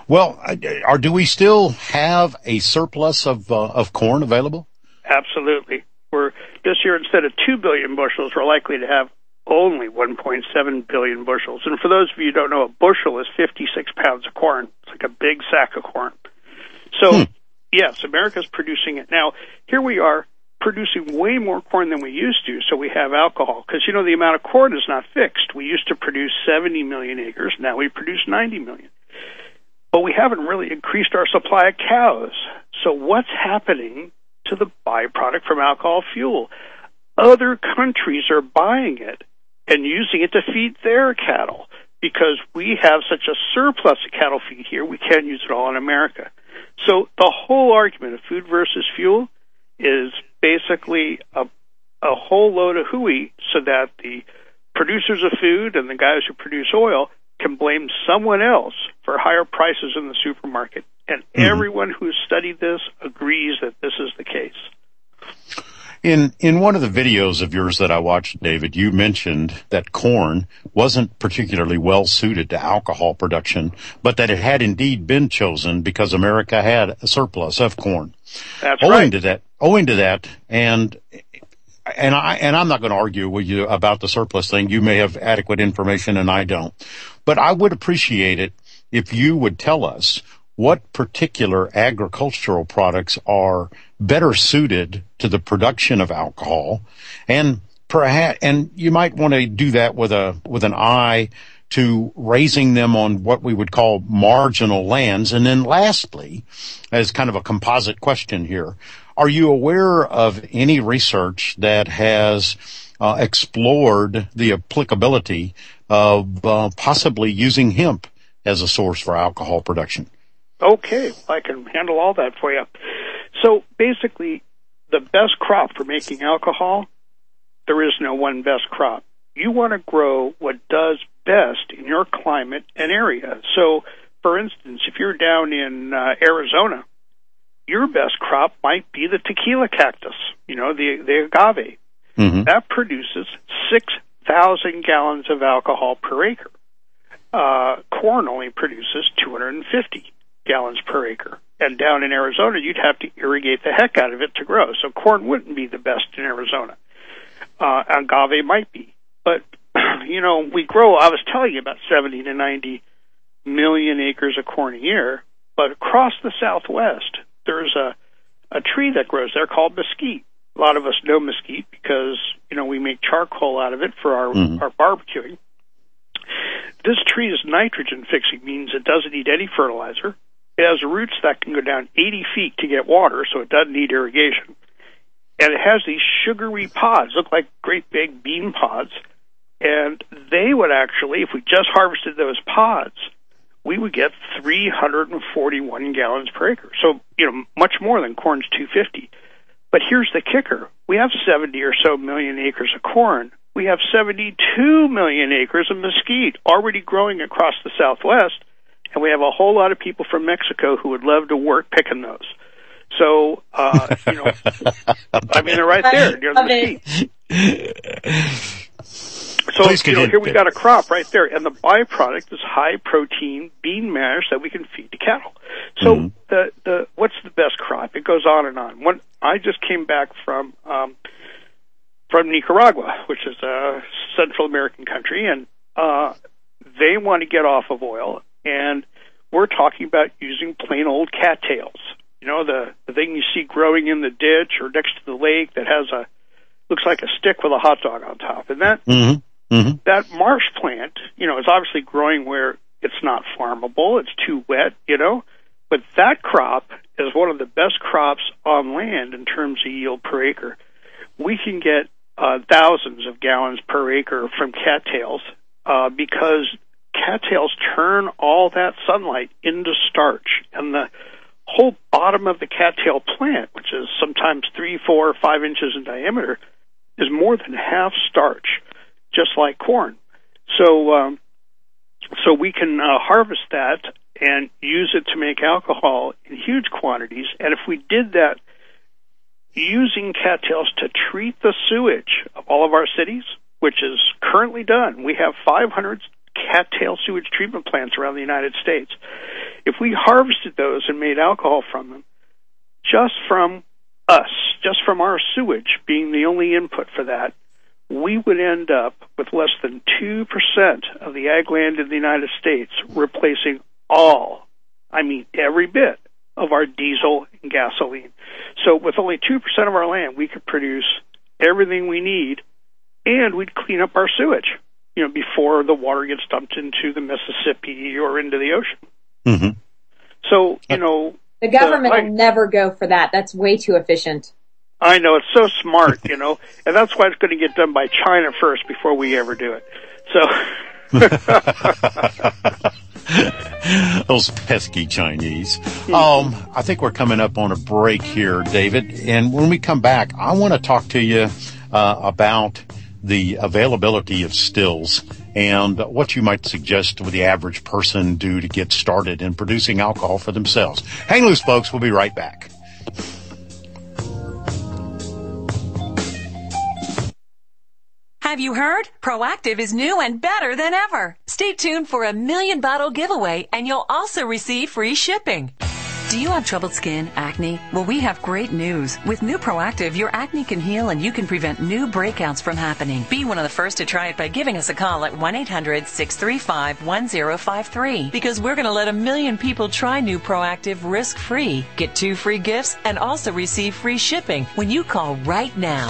Well, are, do we still have a surplus of uh, of corn available? Absolutely. We're this year, instead of two billion bushels, we're likely to have only one point seven billion bushels. And for those of you who don't know, a bushel is fifty-six pounds of corn. It's like a big sack of corn. So, hmm. yes, America's producing it. Now, here we are producing way more corn than we used to, so we have alcohol. Because, you know, the amount of corn is not fixed. We used to produce seventy million acres. Now we produce ninety million. But we haven't really increased our supply of cows. So what's happening to the byproduct from alcohol fuel? Other countries are buying it and using it to feed their cattle because we have such a surplus of cattle feed here, we can't use it all in America. So the whole argument of food versus fuel is basically a, a whole load of hooey so that the producers of food and the guys who produce oil can blame someone else for higher prices in the supermarket. And mm-hmm. everyone who's studied this agrees that this is the case. In in one of the videos of yours that I watched, David, you mentioned that corn wasn't particularly well suited to alcohol production, but that it had indeed been chosen because America had a surplus of corn. That's owing right. to that, owing to that, and and I and I'm not going to argue with you about the surplus thing. You may have adequate information, and I don't. But I would appreciate it if you would tell us what particular agricultural products are better suited to the production of alcohol, and perhaps, and you might want to do that with a with an eye to raising them on what we would call marginal lands. And then lastly, as kind of a composite question here, are you aware of any research that has uh, explored the applicability of uh, possibly using hemp as a source for alcohol production? Okay, I can handle all that for you. So basically, the best crop for making alcohol, there is no one best crop. You want to grow what does best in your climate and area. So, for instance, if you're down in uh, Arizona, your best crop might be the tequila cactus, you know, the, the agave. Mm-hmm. That produces six thousand gallons of alcohol per acre. Uh, corn only produces two hundred fifty gallons per acre. And down in Arizona, you'd have to irrigate the heck out of it to grow. So corn wouldn't be the best in Arizona. Uh, agave might be. But, you know, we grow, I was telling you, about seventy to ninety million acres of corn a year. But across the Southwest, there's a, a tree that grows there called mesquite. A lot of us know mesquite because, you know, we make charcoal out of it for our, mm-hmm. our barbecuing. This tree is nitrogen fixing, means it doesn't need any fertilizer. It has roots that can go down eighty feet to get water, so it doesn't need irrigation. And it has these sugary pods, look like great big bean pods. And they would actually, if we just harvested those pods, we would get three hundred forty-one gallons per acre. So, you know, much more than corn's two hundred fifty. But here's the kicker. We have seventy or so million acres of corn. We have seventy-two million acres of mesquite already growing across the Southwest. And we have a whole lot of people from Mexico who would love to work picking those. So, uh, you know, I mean, they're right there near the mesquite. So, you know, here we got a crop right there, and the byproduct is high protein bean mash that we can feed to cattle. So, mm-hmm. the the what's the best crop? It goes on and on. One, I just came back from um, from Nicaragua, which is a Central American country, and uh, they want to get off of oil, and we're talking about using plain old cattails. You know, the the thing you see growing in the ditch or next to the lake that has a looks like a stick with a hot dog on top, and that. Mm-hmm. Mm-hmm. That marsh plant, you know, is obviously growing where it's not farmable, it's too wet, you know, but that crop is one of the best crops on land in terms of yield per acre. We can get uh, thousands of gallons per acre from cattails uh, because cattails turn all that sunlight into starch, and the whole bottom of the cattail plant, which is sometimes three, four, five inches in diameter, is more than half starch, just like corn. So um, so we can uh, harvest that and use it to make alcohol in huge quantities. And if we did that using cattails to treat the sewage of all of our cities, which is currently done, we have five hundred cattail sewage treatment plants around the United States. If we harvested those and made alcohol from them, just from us, just from our sewage being the only input for that, we would end up with less than two percent of the ag land in the United States replacing all, I mean every bit, of our diesel and gasoline. So with only two percent of our land, we could produce everything we need, and we'd clean up our sewage, you know, before the water gets dumped into the Mississippi or into the ocean. Mm-hmm. So, you know... The government the, I, will never go for that. That's way too efficient. I know, it's so smart, you know, and that's why it's going to get done by China first before we ever do it. So... Those pesky Chinese. Um, I think we're coming up on a break here, David. And when we come back, I want to talk to you uh, about the availability of stills and what you might suggest would the average person do to get started in producing alcohol for themselves. Hang loose, folks. We'll be right back. Have you heard? Proactiv is new and better than ever. Stay tuned for a million bottle giveaway, and you'll also receive free shipping. Do you have troubled skin, acne? Well, we have great news. With new Proactiv, your acne can heal and you can prevent new breakouts from happening. Be one of the first to try it by giving us a call at one eight hundred six three five one zero five three, because we're going to let a million people try new Proactiv risk-free. Get two free gifts and also receive free shipping when you call right now.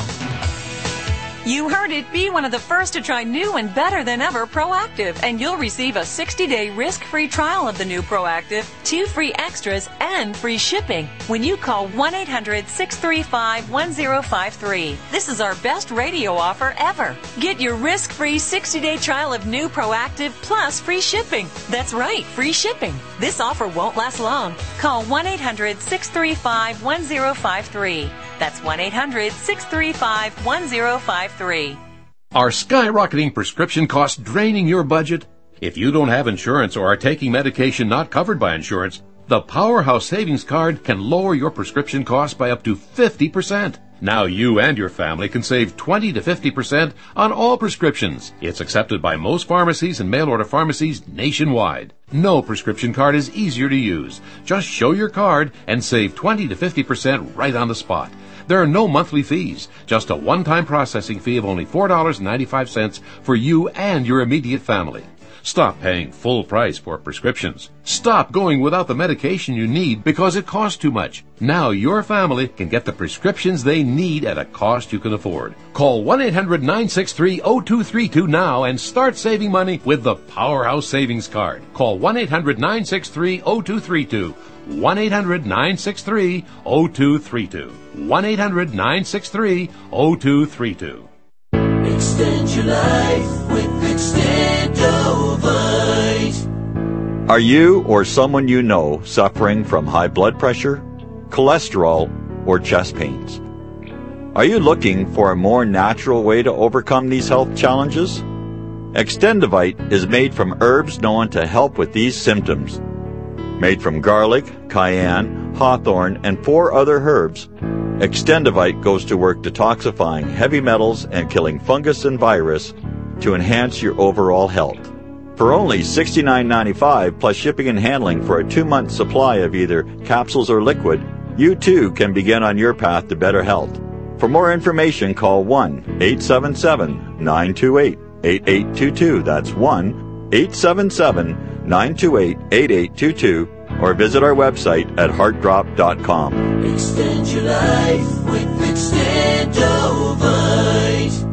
You heard it. Be one of the first to try new and better than ever Proactiv, and you'll receive a sixty-day risk-free trial of the new Proactiv, two free extras, and free shipping when you call one eight hundred six three five one zero five three. This is our best radio offer ever. Get your risk-free sixty-day trial of new Proactiv plus free shipping. That's right, free shipping. This offer won't last long. Call one eight hundred six three five one zero five three. That's one eight hundred six three five one zero five three. Are skyrocketing prescription costs draining your budget? If you don't have insurance or are taking medication not covered by insurance, the Powerhouse Savings Card can lower your prescription costs by up to fifty percent. Now you and your family can save twenty to fifty percent on all prescriptions. It's accepted by most pharmacies and mail-order pharmacies nationwide. No prescription card is easier to use. Just show your card and save twenty to fifty percent right on the spot. There are no monthly fees, just a one-time processing fee of only four dollars and ninety-five cents for you and your immediate family. Stop paying full price for prescriptions. Stop going without the medication you need because it costs too much. Now your family can get the prescriptions they need at a cost you can afford. Call one eight hundred nine six three zero two three two now and start saving money with the Powerhouse Savings Card. Call one eight hundred nine six three zero two three two. one eight hundred nine six three zero two three two. one eight hundred nine six three zero two three two. Extend your life with Extendovite. Are you or someone you know suffering from high blood pressure, cholesterol, or chest pains? Are you looking for a more natural way to overcome these health challenges? Extendovite is made from herbs known to help with these symptoms. Made from garlic, cayenne, hawthorn, and four other herbs, Extendovite goes to work detoxifying heavy metals and killing fungus and virus to enhance your overall health. For only sixty-nine ninety-five plus shipping and handling for a two-month supply of either capsules or liquid, you too can begin on your path to better health. For more information, call one eight seven seven nine two eight eight eight two two. That's one eight seven seven nine two eight eight eight two two, or visit our website at heart drop dot com. Extend your life with Extendovite.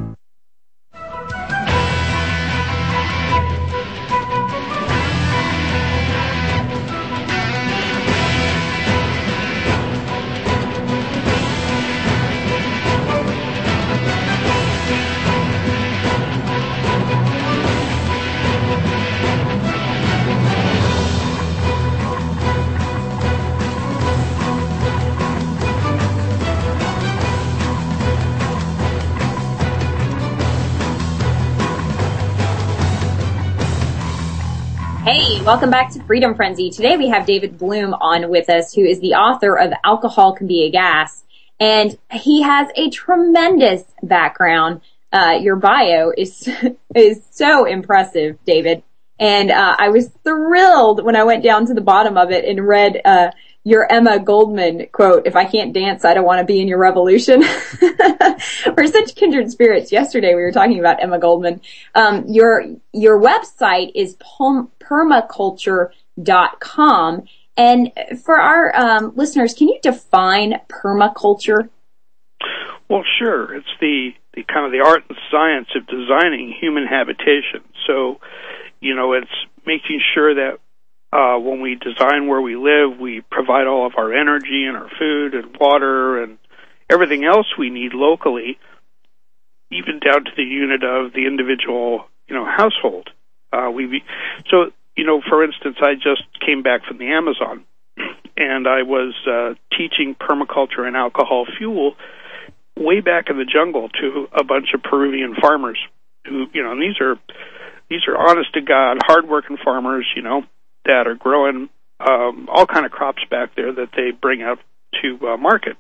Hey, welcome back to Freedom Frenzy. Today we have David Bloom on with us, who is the author of Alcohol Can Be a Gas, and he has a tremendous background. Uh, your bio is is so impressive, David. And uh, I was thrilled when I went down to the bottom of it and read uh, your Emma Goldman quote, "If I can't dance, I don't want to be in your revolution." We're such kindred spirits. Yesterday we were talking about Emma Goldman. Um, your your website is permaculture dot com. And for our um, listeners, can you define permaculture? Well, sure. It's the, the kind of the art and science of designing human habitation. So, you know, it's making sure that uh, when we design where we live, we provide all of our energy and our food and water and everything else we need locally, even down to the unit of the individual, you know, household. Uh, we so, you know, for instance, I just came back from the Amazon, and I was uh, teaching permaculture and alcohol fuel way back in the jungle to a bunch of Peruvian farmers who, you know, and these are these are honest to God, hardworking farmers, you know, that are growing um, all kind of crops back there that they bring out to uh, market.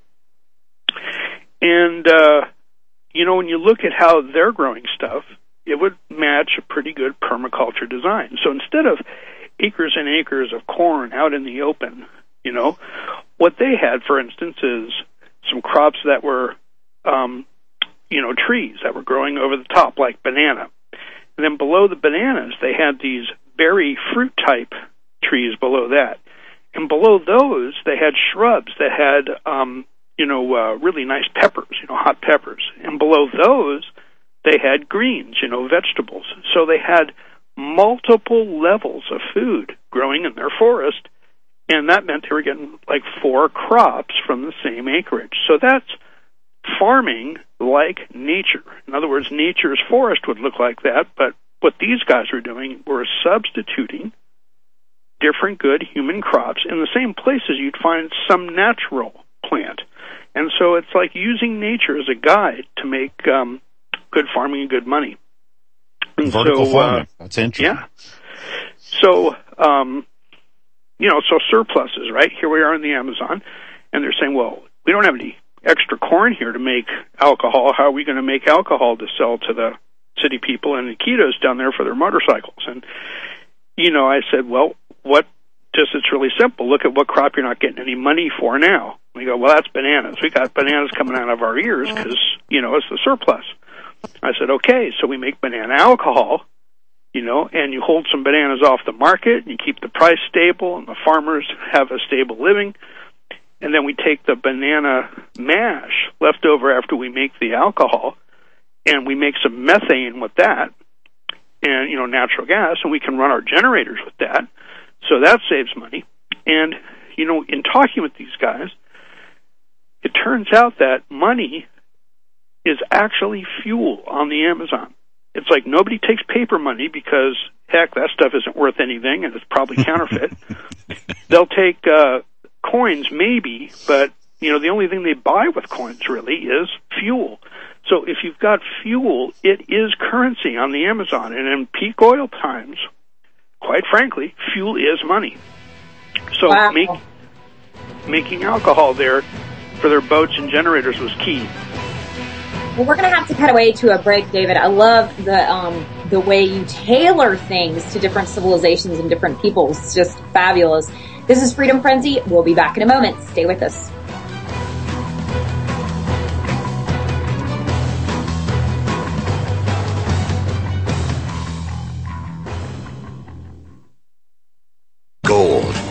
And uh, you know, when you look at how they're growing stuff, it would match a pretty good permaculture design. So instead of acres and acres of corn out in the open, you know, what they had, for instance, is some crops that were Um, you know, trees that were growing over the top, like banana. And then below the bananas, they had these berry fruit type trees below that. And below those, they had shrubs that had, um, you know, uh, really nice peppers, you know, hot peppers. And below those, they had greens, you know, vegetables. So they had multiple levels of food growing in their forest. And that meant they were getting like four crops from the same acreage. So that's farming like nature. In other words, nature's forest would look like that, but what these guys were doing were substituting different good human crops in the same places you'd find some natural plant. And so it's like using nature as a guide to make um, good farming and good money. And Vertical so, farming. Uh, That's interesting. Yeah. So, um, you know, so surpluses, right? Here we are in the Amazon, and they're saying, well, we don't have any extra corn here to make alcohol. How are we going to make alcohol to sell to the city people and the Kitos down there for their motorcycles? And, you know, I said, well, what, just it's really simple. Look at what crop you're not getting any money for now. We go, well, that's bananas. We got bananas coming out of our ears because, you know, it's the surplus. I said, okay, so we make banana alcohol, you know, and you hold some bananas off the market, and you keep the price stable, and the farmers have a stable living. And then we take the banana mash left over after we make the alcohol, and we make some methane with that, and, you know, natural gas, and we can run our generators with that. So that saves money. And, you know, in talking with these guys, it turns out that money is actually fuel on the Amazon. It's like nobody takes paper money because, heck, that stuff isn't worth anything, and it's probably counterfeit. They'll take uh, coins, maybe, but, you know, the only thing they buy with coins, really, is fuel. So if you've got fuel, it is currency on the Amazon. And in peak oil times, quite frankly, fuel is money. So wow. make, making alcohol there for their boats and generators was key. Well, we're going to have to cut away to a break, David. I love the um, the way you tailor things to different civilizations and different peoples. It's just fabulous. This is Freedom Frenzy. We'll be back in a moment. Stay with us.